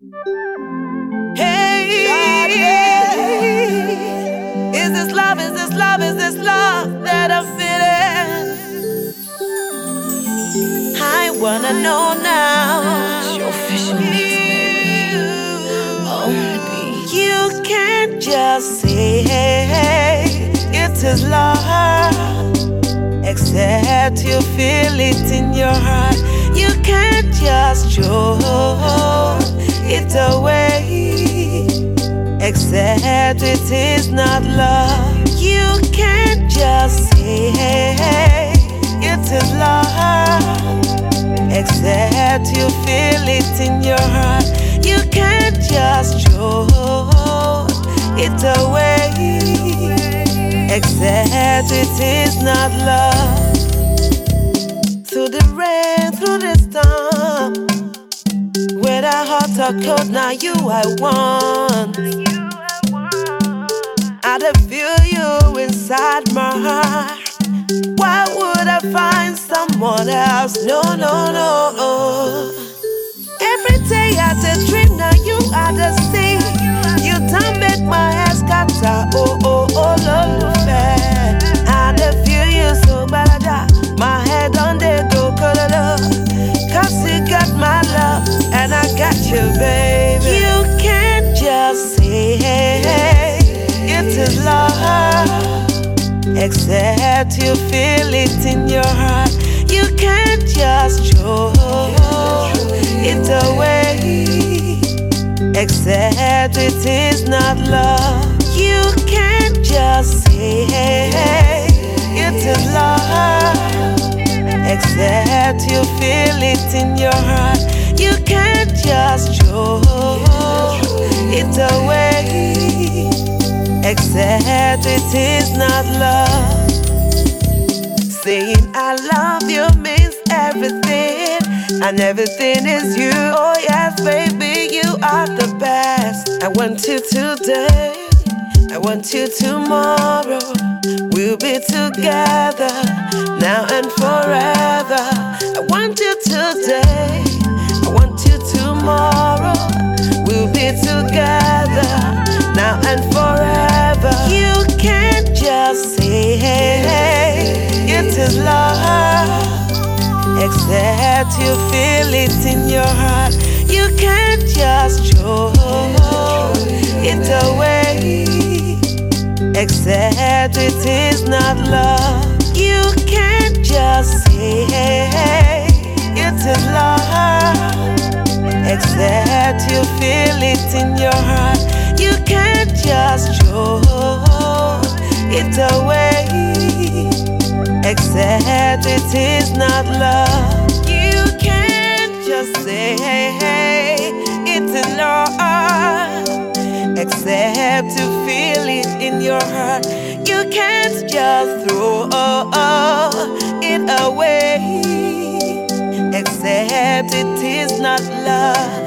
Hey, is this love? Is this love? Is this love that I'm feeling? I wanna know now. It's your official mix, baby. On the beat. You can't just say it is love, except you feel it in your heart. You can't just throw it away, except it is not love. You can't just say it is love, except you feel it in your heart. You can't just throw it away, except it is not love. Through the rain, through the storm, whether hot or cold, now you I want. I don't feel you inside my heart. Why would I find someone else? No, no, no. Every day I just dream, now you are the sea. You don't make my head scatter. Oh, oh, oh, love fair. I don't feel you so bad. My head on the go, cause you got my love and I got you, baby. You can't just say it is love, except you feel it in your heart. You can't just throw it away, except it is not love. You can't just say it is love, except you feel it in your heart. You can't just throw it away, except it is not love. Saying I love you means everything, and everything is you. Oh yes, baby, you are the best. I want you today, I want you tomorrow. We'll be together now and forever. I want you today, I want you tomorrow. We'll be together now and forever. You can't just say it is love, except you feel it in your heart. You can't just throw it away, except it is not love. You can't just say it is love, except you feel it in your heart. You can't just throw it away, except it is not love. You can't just say it is love, except to feel it in your heart. You can't just throw it away, except it is not love.